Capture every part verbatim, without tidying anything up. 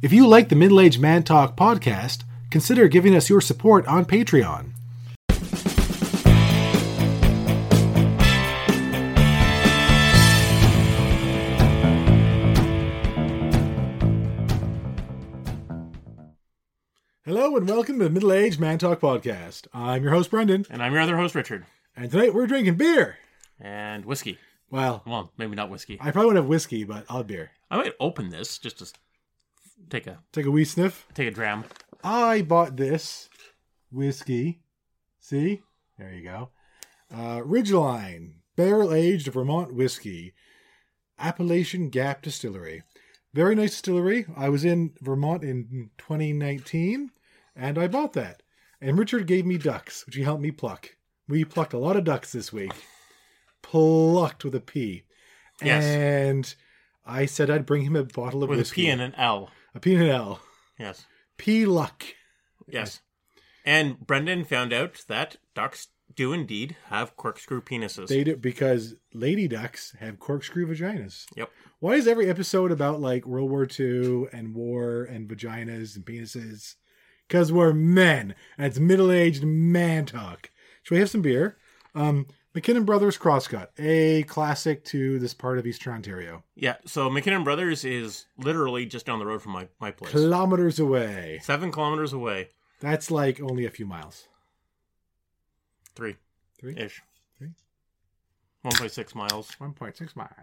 If you like the Middle Aged Man Talk podcast, consider giving us your support on Patreon. Hello and welcome to the Middle Aged Man Talk podcast. I'm your host, Brendan. And I'm your other host, Richard. And tonight we're drinking beer. And whiskey. Well, well, maybe not whiskey. I probably won't have whiskey, but I'll have beer. I might open this just to take a take a wee sniff. Take a dram. I bought this whiskey. See? There you go. Uh, Ridgeline, barrel-aged Vermont whiskey, Appalachian Gap Distillery. Very nice distillery. I was in Vermont in twenty nineteen, and I bought that. And Richard gave me ducks, which he helped me pluck. We plucked a lot of ducks this week. Plucked with a P. Yes. And I said I'd bring him a bottle of with whiskey. With a P and an L. A P and an L. Yes. P-luck. Yes. And Brendan found out that ducks do indeed have corkscrew penises. They do, because lady ducks have corkscrew vaginas. Yep. Why is every episode about like World War Two and war and vaginas and penises? Because we're men, and it's middle-aged man talk. Should we have some beer? Um, McKinnon Brothers Crosscut, a classic to this part of Eastern Ontario. Yeah, so McKinnon Brothers is literally just down the road from my, my place. Kilometers away. Seven kilometers away. That's like only a few miles. Three. Three? Ish. Three? one point six miles. one point six miles.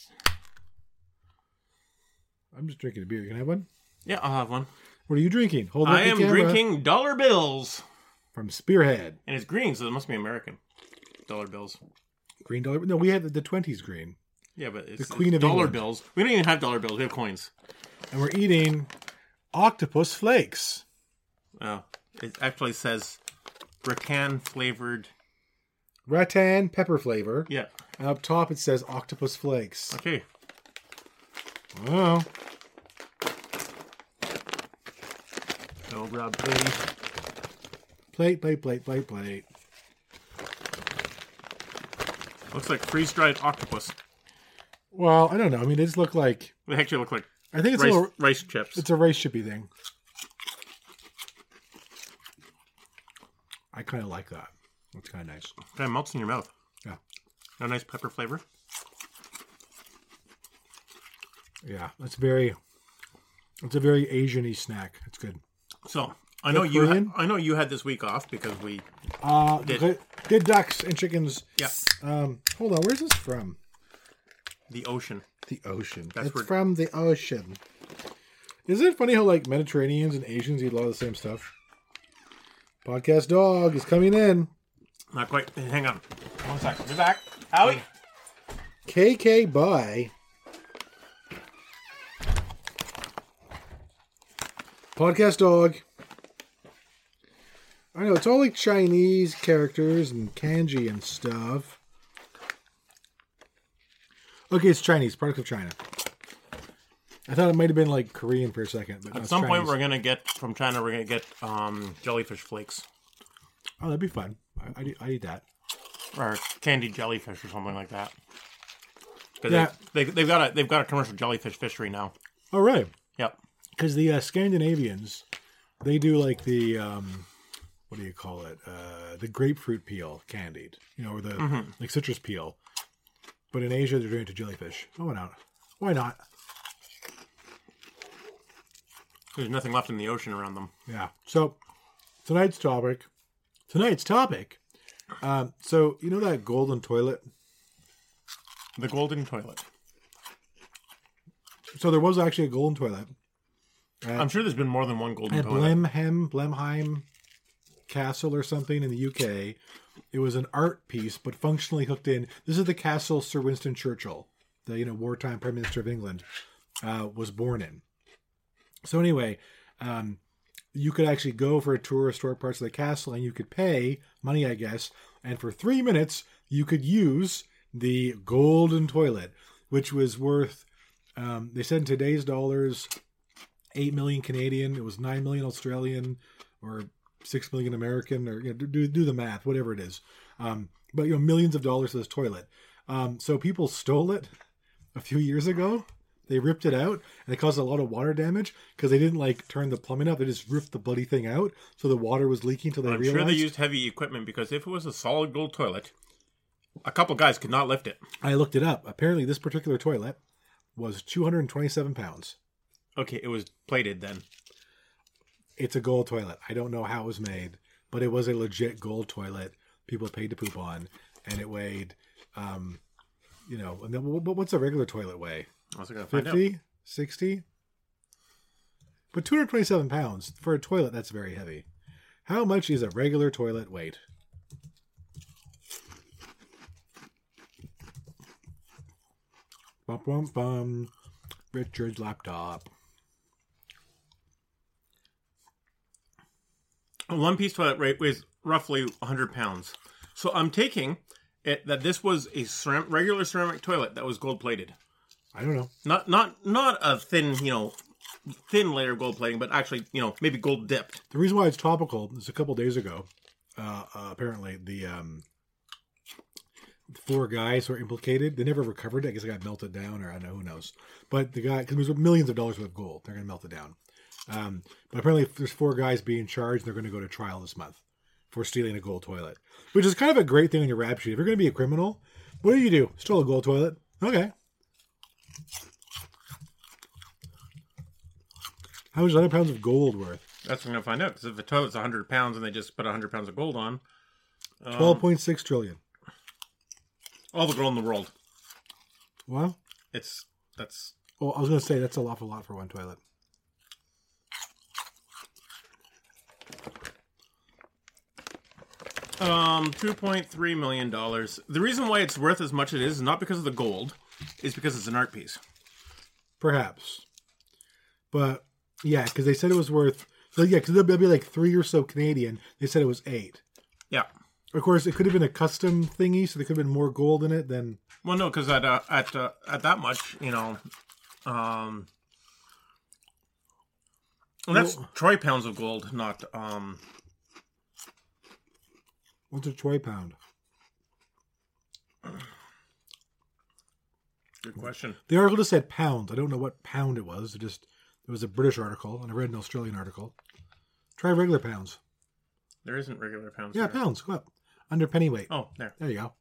I'm just drinking a beer. Can I have one? Yeah, I'll have one. What are you drinking? Hold I up am the camera. drinking dollar bills. From Spearhead. And it's green, so it must be American. Dollar bills. Green dollar? No, we have the, the twenties green. Yeah, but it's the Queen it's of dollar England. bills. We don't even have dollar bills. We have coins. And we're eating octopus flakes. Oh, it actually says rattan flavored. Rattan pepper flavor. Yeah. And up top it says octopus flakes. Okay. Oh. So grab plate. Plate, plate, plate, plate, plate. Looks like freeze-dried octopus. Well, I don't know. I mean, they just look like... They actually look like I think it's rice, a little, rice chips. It's a rice chippy thing. I kind of like that. That's kind of nice. Kind of melts in your mouth. Yeah. A nice pepper flavor. Yeah, it's very... It's a very Asian-y snack. It's good. So, I know you. Ha- I know you had this week off because we uh, did. Good, good ducks and chickens. Yeah. Um, hold on. Where's this from? The ocean. The ocean. That's it's where... from the ocean. Isn't it funny how like Mediterraneans and Asians eat a lot of the same stuff? Podcast dog is coming in. Not quite. Hang on. One second. Be back. Howie. K K bye. Podcast dog. I know, it's all like Chinese characters and kanji and stuff. Okay, it's Chinese, product of China. I thought it might have been like Korean for a second. But no, At it's some Chinese. point, we're going to get, from China, we're going to get um, jellyfish flakes. Oh, that'd be fun. I, I'd, I'd eat that. Or candied jellyfish or something like that. Yeah. They, they, they've, got a, they've got a commercial jellyfish fishery now. Oh, right. Yep. Because the uh, Scandinavians, they do like the, um, what do you call it? Uh, the grapefruit peel candied, you know, or the mm-hmm. like citrus peel. But in Asia, they're doing it to jellyfish. Oh, why not? Why not? There's nothing left in the ocean around them. Yeah. So tonight's topic, tonight's topic. Um, so you know that golden toilet? The golden toilet. So there was actually a golden toilet. At, I'm sure there's been more than one golden at toilet. Blenheim, Blenheim Castle or something in the U K. It was an art piece, but functionally hooked in. This is the castle Sir Winston Churchill, the you know wartime Prime Minister of England, uh, was born in. So anyway, um, you could actually go for a tour of historic parts of the castle, and you could pay money, I guess, and for three minutes you could use the golden toilet, which was worth. Um, they said in today's dollars, eight million Canadian. It was nine million Australian, or six million American, or you know, do do the math, whatever it is. Um, but you know, millions of dollars for this toilet. Um, so people stole it a few years ago, They ripped it out, and it caused a lot of water damage because they didn't like turn the plumbing up. They just ripped the bloody thing out, so the water was leaking till they I'm realized. sure they used heavy equipment because if it was a solid gold toilet, a couple guys could not lift it. I looked it up. Apparently, this particular toilet was two hundred twenty-seven pounds. Okay, it was plated then. It's a gold toilet. I don't know how it was made, but it was a legit gold toilet people paid to poop on, and it weighed, um, you know, and then, but what's a regular toilet weigh? I was going to find out. fifty, sixty? But two hundred twenty-seven pounds for a toilet, that's very heavy. How much is a regular toilet weight? Bum, bum, bum. Richard's laptop. A one-piece toilet rate weighs roughly one hundred pounds. So I'm taking it that this was a ceram- regular ceramic toilet that was gold-plated. I don't know. Not not not a thin, you know, thin layer of gold plating, but actually, you know, maybe gold dipped. The reason why it's topical is a couple days ago. Uh, uh, apparently, the um, four guys were implicated. They never recovered it. I guess it got melted down, or I don't know, who knows. But the guy, because there's millions of dollars worth of gold, they're going to melt it down. Um, but apparently, there's four guys being charged. They're going to go to trial this month for stealing a gold toilet, which is kind of a great thing on your rap sheet. If you're going to be a criminal, what do you do? Stole a gold toilet? Okay. How much is one hundred pounds of gold worth? That's what I'm going to find out. Because if the toilet's one hundred pounds and they just put one hundred pounds of gold on. Um, twelve point six trillion. All the gold in the world. Well, It's, that's... oh, I was going to say that's an awful lot for one toilet. Um, two point three million dollars. The reason why it's worth as much as it is, not because of the gold, is because it's an art piece. Perhaps. But, yeah, because they said it was worth... So, yeah, because there'll be like three or so Canadian. They said it was eight. Yeah. Of course, it could have been a custom thingy, so there could have been more gold in it than... Well, no, because at uh, at uh, at that much, you know, um, well, that's Well- troy pounds of gold, not um. What's a troy pound? Good question. The article just said pounds. I don't know what pound it was. It just it was a British article, and I read an Australian article. Try regular pounds. There isn't regular pounds. Yeah, here. pounds. Go up. Under pennyweight. Oh, there. There you go.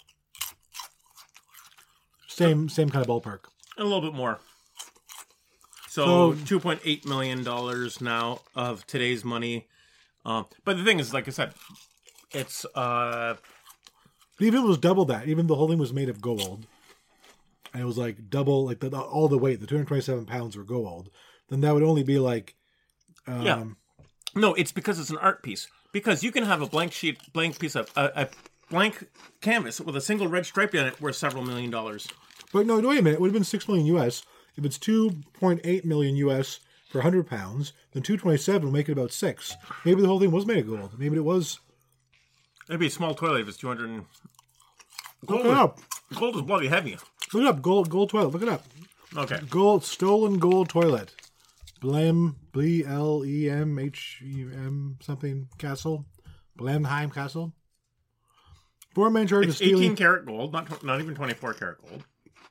Same same kind of ballpark. A little bit more. So, So- two point eight million dollars now of today's money. Um, but the thing is, like I said, it's uh, But even if it was double that, even the whole thing was made of gold, and it was like double, like the, all the weight, the two hundred twenty-seven pounds were gold, then that would only be like, um, Yeah. no, it's because it's an art piece. Because you can have a blank sheet, blank piece of a, a blank canvas with a single red stripe on it worth several million dollars. But no, wait a minute. It would have been six million U S. If it's two point eight million U S for one hundred pounds, then two twenty-seven will make it about six. Maybe the whole thing was made of gold. Maybe it was. It'd be a small toilet if it's two hundred. Look it up. Gold is bloody heavy. Look it up. Gold, gold toilet. Look it up. Okay. Gold, stolen gold toilet. Blem, B L E M H E M something Castle. Blenheim Castle. Four men charged of It's eighteen stealing. karat gold, not tw- not even twenty-four karat gold.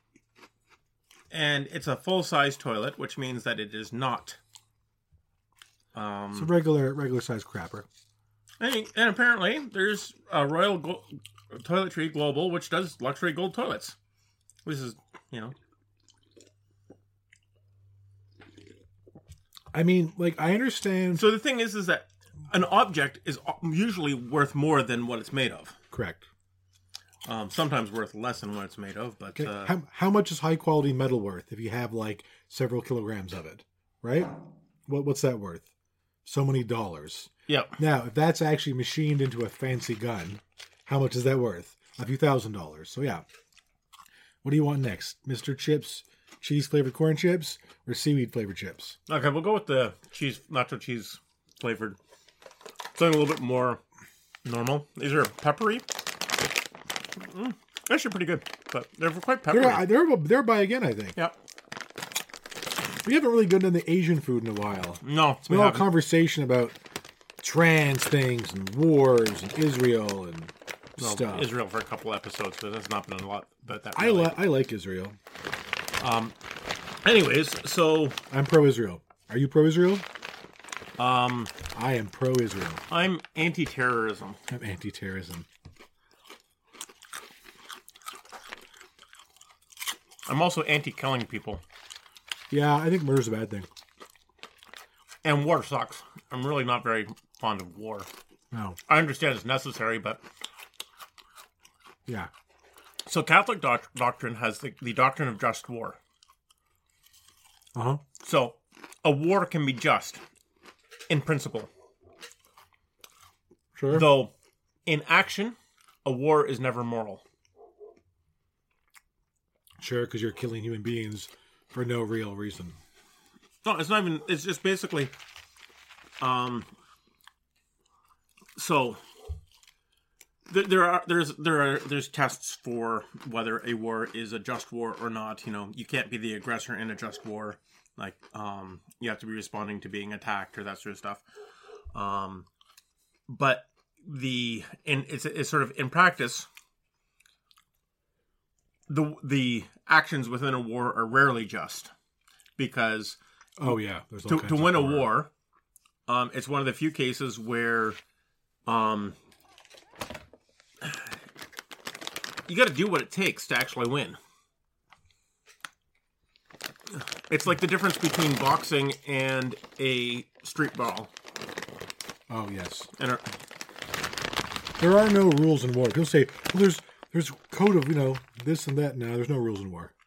And it's a full size toilet, which means that it is not. Um, It's a regular, regular size crapper. and, and apparently, there's a Royal Go- Toiletry Global, which does luxury gold toilets. This is, you know, I mean, like, I understand. so the thing is, is that an object is usually worth more than what it's made of. Correct. Um, sometimes worth less than what it's made of, but Okay. uh, how, how much is high quality metal worth if you have like several kilograms of it, right? What what's that worth? So many dollars. yeah, Now, if that's actually machined into a fancy gun, how much is that worth? A few thousand dollars. So yeah. What do you want next, Mister Chips? Cheese flavored corn chips or seaweed flavored chips? okay, we'll go with the cheese, nacho cheese flavored. Something a little bit more normal. These are peppery. Mm, actually pretty good, but they're quite peppery. They're they're they're by again, I think. Yeah. We haven't really done the Asian food in a while. No, It's we been all haven't. conversation about trans things and wars and Israel and Well, stuff. Israel for a couple episodes, but that's not been a lot. But that I really. li- I like Israel. Um, Anyways, so I'm pro-Israel. Are you pro-Israel? um, I am pro-Israel. I'm anti-terrorism. I'm anti-terrorism. I'm also anti-killing people. Yeah, I think murder's a bad thing. And war sucks. I'm really not very fond of war. No. I understand it's necessary, but... Yeah. So Catholic doc- doctrine has the, the doctrine of just war. Uh-huh. So a war can be just, in principle. Sure. Though, in action, a war is never moral. Sure, because you're killing human beings for no real reason. No, it's not even... It's just basically... Um... So... There are there's there are there's tests for whether a war is a just war or not. You know, you can't be the aggressor in a just war. Like, um, you have to be responding to being attacked or that sort of stuff. Um, but the in it's it's sort of in practice, the the actions within a war are rarely just because Oh yeah, there's all to kinds to of win a horror. war, um, it's one of the few cases where, um. You got to do what it takes to actually win. It's like the difference between boxing and a street brawl. Oh yes. And a, There are no rules in war. People say, well, there's there's code of, you know, this and that. No, there's no rules in war.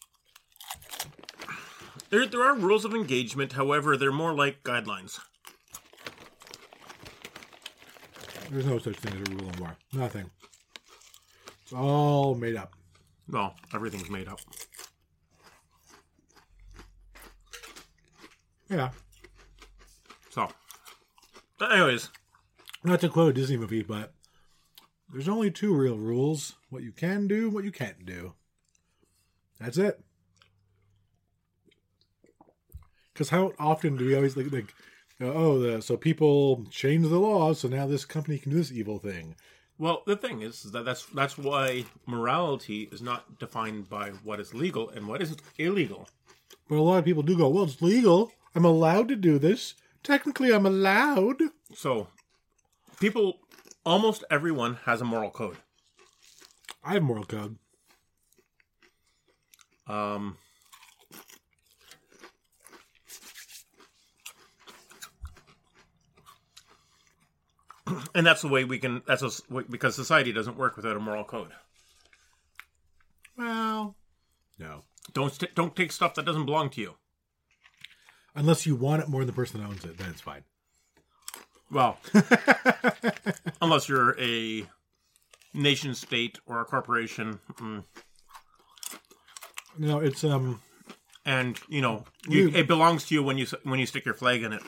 there, there are rules of engagement. However, they're more like guidelines. There's no such thing as a rule in war. Nothing. It's all made up. Well, everything's made up. Yeah. So, but anyways, Not to quote a Disney movie, but there's only two real rules. What you can do, what you can't do. That's it. Because how often do we always like, like oh, the, so people change the laws, so now this company can do this evil thing. well, the thing is that that's that's why morality is not defined by what is legal and what is illegal. But a lot of people do go, well, it's legal. I'm allowed to do this. Technically, I'm allowed. So, people, almost everyone has a moral code. I have moral code. Um, and that's the way we can. That's a, because society doesn't work without a moral code. Well, no. Don't st- don't take stuff that doesn't belong to you. Unless you want it more than the person that owns it, then it's fine. Well, unless you're a nation state or a corporation, mm, No, it's um. and you know you, You- it belongs to you when you s- when you stick your flag in it.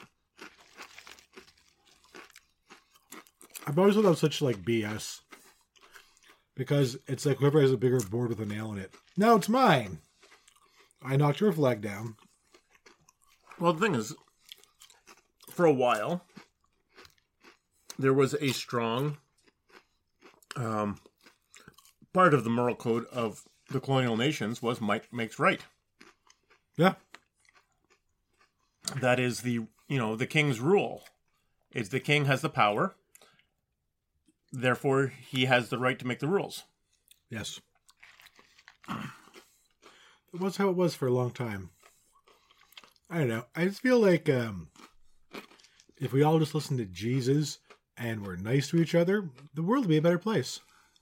I've always thought that was such like B S. Because it's like whoever has a bigger board with a nail in it. No, it's mine. I knocked your flag down. Well, the thing is, for a while, there was a strong um, part of the moral code of the colonial nations was might makes right. Yeah. That is the you know the king's rule. It's the king has the power. Therefore, he has the right to make the rules. Yes. It was how it was for a long time. I don't know. I just feel like um, if we all just listen to Jesus and we're nice to each other, the world would be a better place.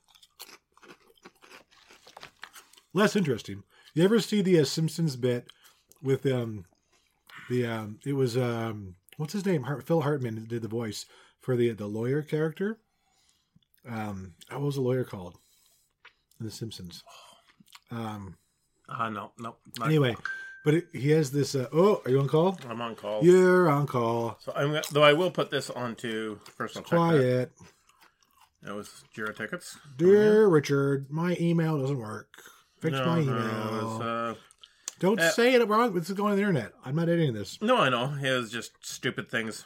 Less interesting. You ever see the uh, Simpsons bit with um, the um, it was um, what's his name? Hart- Phil Hartman did the voice for the the lawyer character. Um, what was the lawyer called in The Simpsons? Um, Uh, no, no. Not, anyway, but it, he has this. Uh, oh, are you on call? I'm on call. You're on call. So I'm gonna- though I will put this onto personal check. Quiet. That was Jira tickets. Dear Richard, my email doesn't work. Fix No, my no, email. it's, uh, Don't uh, say it wrong. This is going on the internet. I'm not editing this. no, I know. It was just stupid things.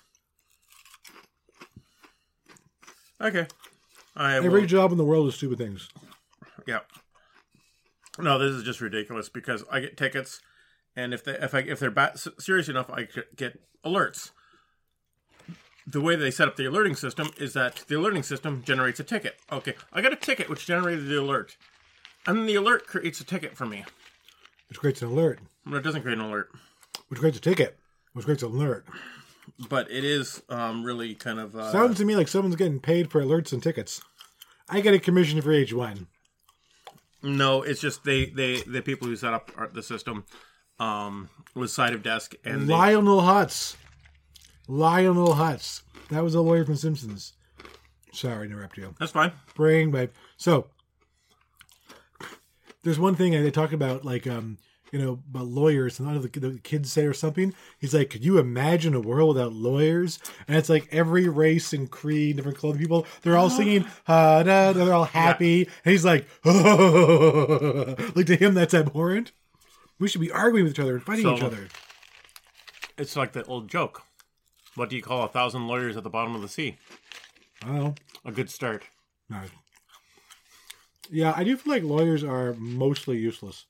Okay. I will, Every job in the world is stupid things. yeah. No, this is just ridiculous because I get tickets and if they if I if they're bad, serious enough, I could get alerts. The way they set up the alerting system is that the alerting system generates a ticket. Okay, I got a ticket which generated the alert, and then the alert creates a ticket for me. Which creates an alert. But it doesn't create an alert. Which creates a ticket. Which creates an alert. But it is um, really kind of... Uh, Sounds to me like someone's getting paid for alerts and tickets. I get a commission for each one. No, it's just they, they the people who set up the system um, was Side of Desk. And they, Lionel Hutz. Lionel Hutz. That was a lawyer from Simpsons. Sorry to interrupt you. That's fine. Brain wipe. So, there's one thing they talk about, like, um, you know, about lawyers, and a lot of the, the kids say or something. He's like, could you imagine a world without lawyers? And it's like every race and creed, different clothing people, they're all singing, ah, da, da, they're all happy. Yeah. And he's like, oh. Like to him, that's abhorrent. We should be arguing with each other and fighting so, each other. It's like the old joke. What do you call a thousand lawyers at the bottom of the sea? I don't know. A good start. No. Yeah, I do feel like lawyers are mostly useless.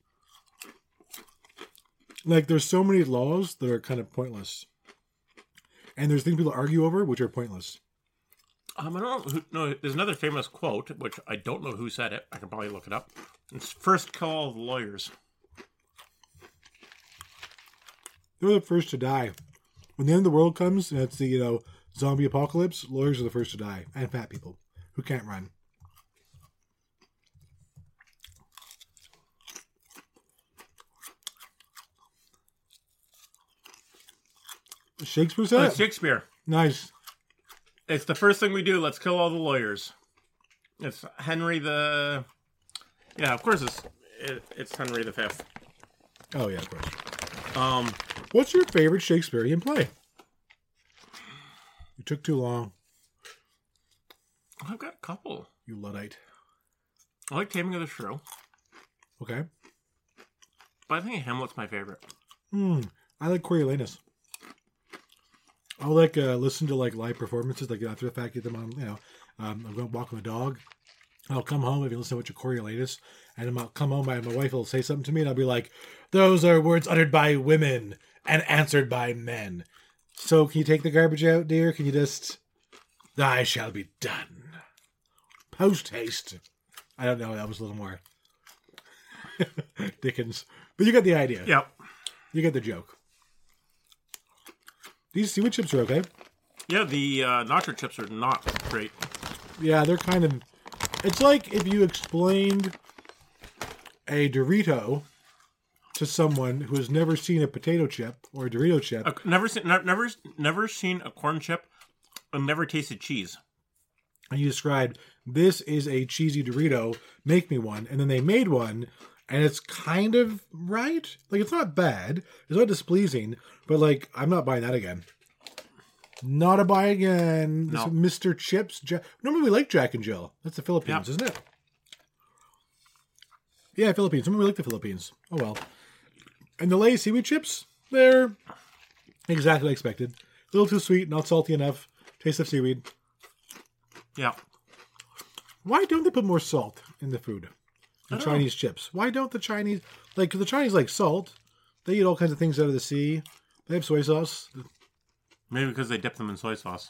Like, there's so many laws that are kind of pointless. And there's things people argue over, which are pointless. Um, I don't know. Who, no, there's another famous quote, which I don't know who said it. I can probably look it up. It's first kill all the lawyers. They're the first to die. When the end of the world comes, and it's the, you know, zombie apocalypse, lawyers are the first to die. And fat people who can't run. Shakespeare said Oh, it? it's Shakespeare. Nice. It's the first thing we do. Let's kill all the lawyers. It's Henry the... Yeah, of course it's it, it's Henry the Fifth. Oh, yeah, of course. Um, What's your favorite Shakespearean play? You took too long. I've got a couple. You Luddite. I like Taming of the Shrew. Okay. But I think Hamlet's my favorite. Hmm. I like Coriolanus. I'll like uh, listen to like live performances, like after the fact, get them on, you know, um, I'm going to walk with a dog. I'll come home if you listen to your Coriolanus, and I'll come home and my wife will say something to me, and I'll be like, those are words uttered by women and answered by men. So can you take the garbage out, dear? Can you just, thy shall be done. Post haste. I don't know, that was a little more Dickens. But you got the idea. Yep. You get the joke. These seaweed chips are okay. Yeah, the uh, nacho chips are not great. Yeah, they're kind of... It's like if you explained a Dorito to someone who has never seen a potato chip or a Dorito chip. I've never seen, ne- never, never seen a corn chip and never tasted cheese. And you described, this is a cheesy Dorito, make me one. And then they made one, and it's kind of right. Like, it's not bad. It's not displeasing. But, like, I'm not buying that again. Not a buy again. No. This Mister Chips. Jack- Normally we like Jack and Jill. That's the Philippines, Yeah. isn't it? Yeah, Philippines. Normally we like the Philippines. Oh, well. And the Lay's seaweed chips, they're exactly like expected. A little too sweet, not salty enough. Taste of seaweed. Yeah. Why don't they put more salt in the food? In Chinese know. chips. Why don't the Chinese... Like, because the Chinese like salt. They eat all kinds of things out of the sea. They have soy sauce. Maybe because they dip them in soy sauce.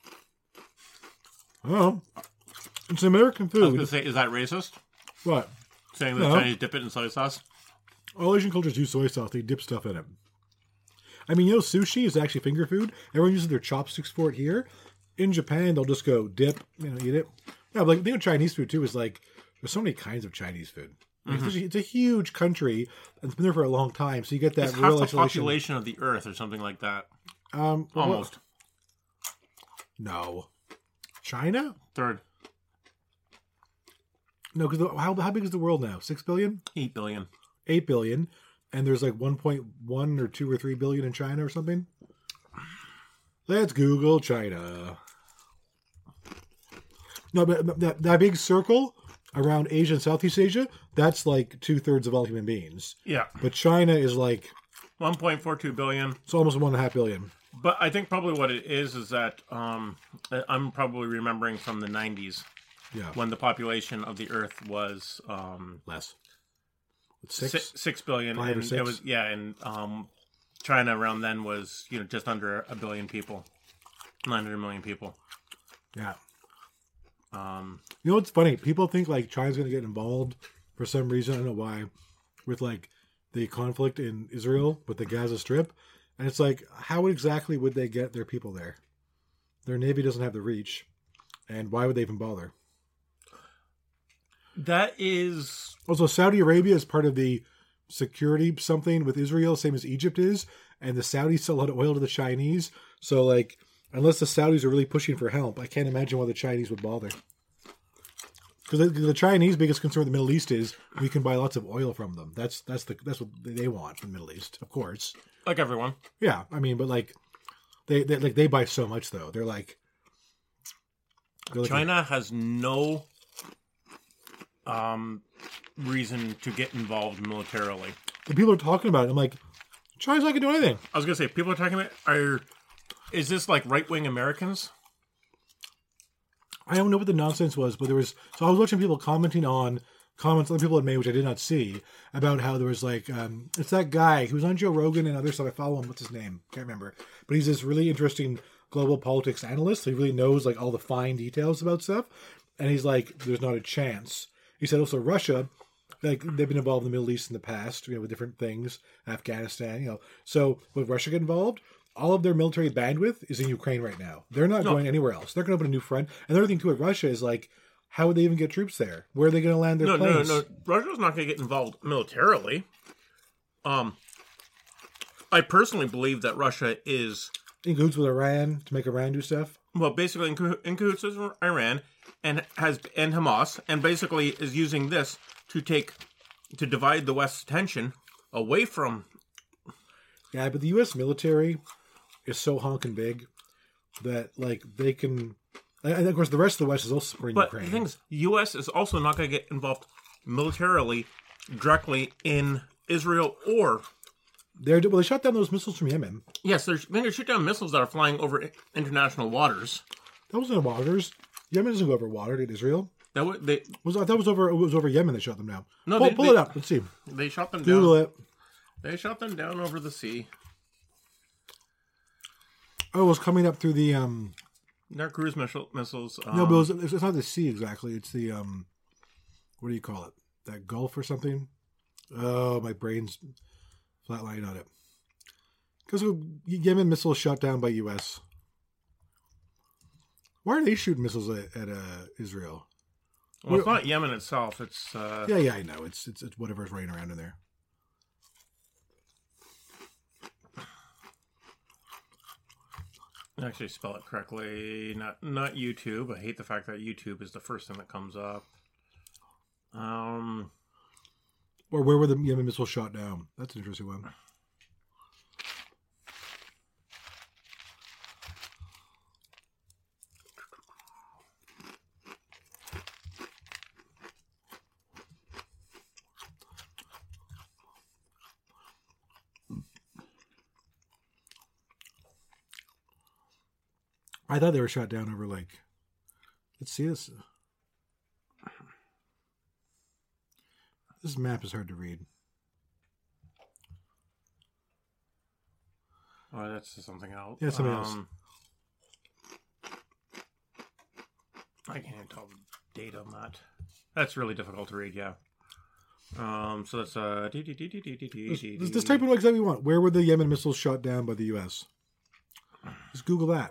Oh. It's American food. I was going to say, is that racist? What? Saying that No. Chinese dip it in soy sauce? All Asian cultures use soy sauce. They dip stuff in it. I mean, you know, sushi is actually finger food. Everyone uses their chopsticks for it here. In Japan, they'll just go dip, you know, eat it. Yeah, but like, the thing with Chinese food, too, is like, there's so many kinds of Chinese food. Like, Mm-hmm. it's, a, it's a huge country, and it's been there for a long time, so you get that It's real half the isolation. population of the Earth or something like that. Um, well, Almost. No. China? Third. No, because how, how big is the world now? Six billion? Eight billion. Eight billion. And there's like one point one or two or three billion in China or something? Let's Google China. No, but that, that big circle around Asia and Southeast Asia, that's like two-thirds of all human beings. Yeah. But China is like... one point four two billion. It's almost one and a half billion. But I think probably what it is is that um, I'm probably remembering from the nineties Yeah. when the population of the Earth was... Um, Less. Six, six, six billion. Five or and six? It was yeah, and um, China around then was you know just under a billion people, nine hundred million people. Yeah. Um, You know what's funny? People think like China's going to get involved for some reason. I don't know why, with like the conflict in Israel with the Gaza Strip, and it's like, how exactly would they get their people there? Their navy doesn't have the reach, and why would they even bother? that is Also, Saudi Arabia is part of the security something with Israel, same as Egypt is, and the Saudis sell a lot of oil to the Chinese. So, like, unless the Saudis are really pushing for help, I can't imagine why the Chinese would bother. Because the, the Chinese' biggest concern with the Middle East is we can buy lots of oil from them. That's that's the that's what they want from the Middle East, of course. like everyone. Yeah, I mean, but like they, they like they buy so much though. They're like they're like China has no um, reason to get involved militarily. the people are talking about it. I'm like, China's not gonna do anything. I was gonna say people are talking about are is this like right wing Americans? I don't know what the nonsense was, but there was. So I was watching people commenting on comments other people had made, which I did not see, about how there was like, um, it's that guy who's on Joe Rogan and other stuff. I follow him. What's his name? Can't remember. But he's this really interesting global politics analyst. He really knows like all the fine details about stuff. And he's like, there's not a chance. He said also Russia, like they've been involved in the Middle East in the past, you know, with different things, Afghanistan, you know. So would Russia get involved? All of their military bandwidth is in Ukraine right now. They're not No. going anywhere else. They're going to open a new front. And the other thing too with Russia is like, how would they even get troops there? Where are they going to land their No, no, planes? no, no. Russia's not going to get involved militarily. Um, I personally believe that Russia is In cahoots with Iran to make Iran do stuff. well, basically in, cah- in cahoots with Iran and has and Hamas, and basically is using this to take to divide the West's attention away from. Yeah, but the U S military is so honking big that like they can. And of course, the rest of the West is also supporting But Ukraine. the thing is, the U S is also not going to get involved militarily directly in Israel or. They're well, they shot down those missiles from Yemen. Yes, they're going to shoot down missiles that are flying over i- international waters. That wasn't in waters. Yemen doesn't go over water. Did Israel? That would they Was I thought it was over? It was over Yemen. They shot them down. No, pull, they- pull they- it up. Let's see. they shot them Google down. it. They shot them down over the sea. Oh, it was coming up through the um. They're cruise missile, missiles. Um, No, but it was, it's it's not the sea exactly. It's the um. What do you call it? That Gulf or something? Oh, my brain's flatlining on it. Because Yemen missiles shot down by U S. Why are they shooting missiles at, at uh, Israel? well, it's not Yemen itself. It's uh, Yeah, yeah, I know. It's it's, it's whatever's running around in there. actually spell it correctly. Not not YouTube. I hate the fact that YouTube is the first thing that comes up. Um, Or where were the Yemen missiles shot down? That's an interesting one. I thought they were shot down over like. Let's see this. This map is hard to read. oh, that's something else. Yeah, something else. Um, I can't even tell the date on that. That's really difficult to read. Yeah. Um. So that's uh. Just, just type in what exactly you want. Where were the Yemen missiles shot down by the U S? Just Google that.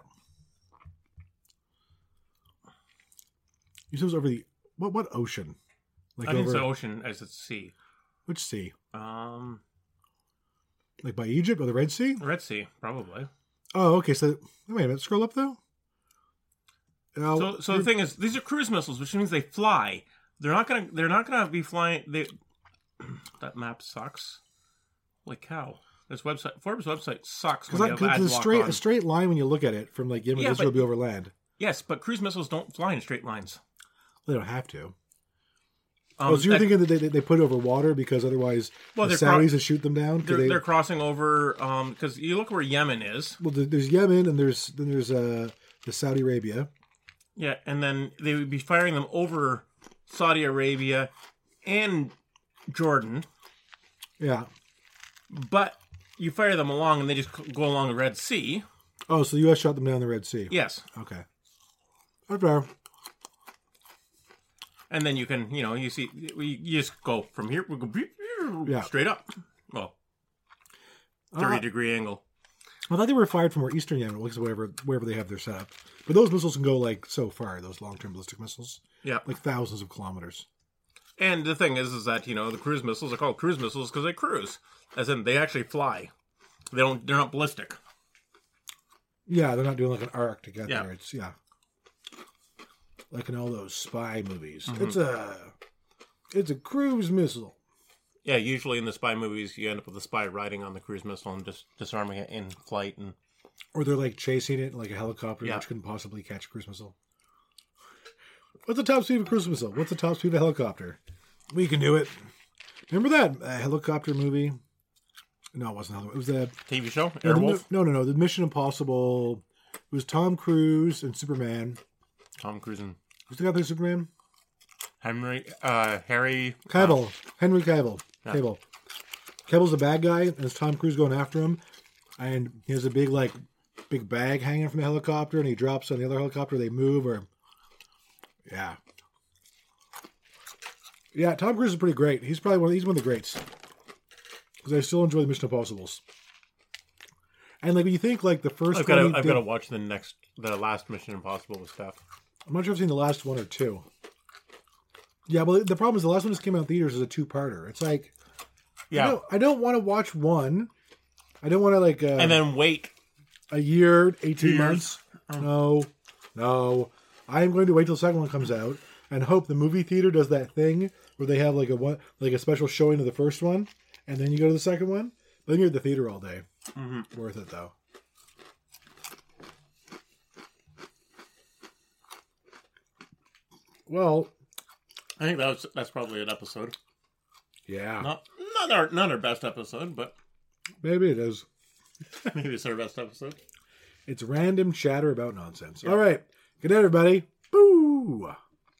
You said it was over the what? What ocean? Like I think over it's the ocean as it's sea. which sea? Um. Like by Egypt or the Red Sea? Red Sea, probably. Oh, okay. So wait a minute. Scroll up though. Uh, So, so the thing is, these are cruise missiles, which means they fly. They're not gonna. They're not gonna be flying. They. That map sucks. Holy cow! This website, Forbes website sucks. When you have because ad a block straight on. a straight line when you look at it from like Yemen Yeah, to Israel but- will be over land. Yes, but cruise missiles don't fly in straight lines. They don't have to. Um, oh, so you're that- thinking that they, they put it over water because otherwise Well, the they're cro- Saudis would shoot them down? 'Cause they're, they, they're crossing over because you look where Yemen is. well, there- there's Yemen and there's then there's uh, the Saudi Arabia. Yeah, and then they would be firing them over Saudi Arabia and Jordan. Yeah. But you fire them along and they just go along the Red Sea. Oh, so the U S shot them down the Red Sea. Yes. Okay. That's fair. And then you can, you know, you see, you just go from here, we go Yeah. straight up. Well, thirty Uh, degree angle. I thought they were fired from more eastern Yemen, which is wherever wherever they have their setup. But those missiles can go like so far. Those long-term ballistic missiles, Yeah. like thousands of kilometers. And the thing is, is that, you know, the cruise missiles are called cruise missiles because they cruise. As in, they actually fly. They don't, they're not ballistic. Yeah, they're not doing like an arc to get Yeah. there. It's yeah, like in all those spy movies. Mm-hmm. It's a it's a cruise missile. Yeah, usually in the spy movies, you end up with the spy riding on the cruise missile and just disarming it in flight. And Or they're like chasing it like a helicopter, Yeah. which couldn't possibly catch a cruise missile. What's the top speed of a cruise missile? What's the top speed of a helicopter? We can do it. Remember that uh, helicopter movie? No, it wasn't. It was that. T V show, No, the- Airwolf, no, no, no. The Mission Impossible. It was Tom Cruise and Superman. Tom Cruise and Who's the guy that plays Superman? Henry, uh, Harry. Cavill. Henry Cavill. Yeah. Cavill. Cavill's the bad guy, and it's Tom Cruise going after him. And he has a big, like, big bag hanging from the helicopter, and he drops on the other helicopter. They move, or... Yeah. Yeah, Tom Cruise is pretty great. He's probably one of, he's one of the greats. Because I still enjoy the Mission Impossibles. And, like, when you think, like, the first I've got one to, he I've did- got to watch the next, the last Mission Impossible with Steph. I'm not sure if I've seen the last one or two. Yeah, but the problem is the last one just came out in theaters as a two-parter. It's like... Yeah, I don't, I don't want to watch one. I don't want to, like... Uh, and then wait. a year, eighteen years. months. No, no. I am going to wait till the second one comes out and hope the movie theater does that thing where they have like a one, like a special showing of the first one, and then you go to the second one. Then you're at the theater all day. Mm-hmm. Worth it though. Well, I think that was, that's probably an episode. yeah, Not not our not our best episode, but maybe it is. maybe it's our best episode. It's random chatter about nonsense. All right, good night, everybody. Boo.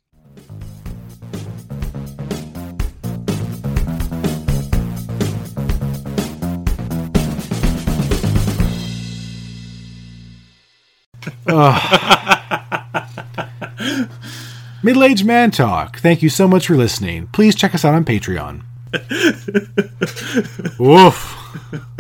Middle-aged Man Talk. Thank you so much for listening. Please check us out on Patreon. Woof.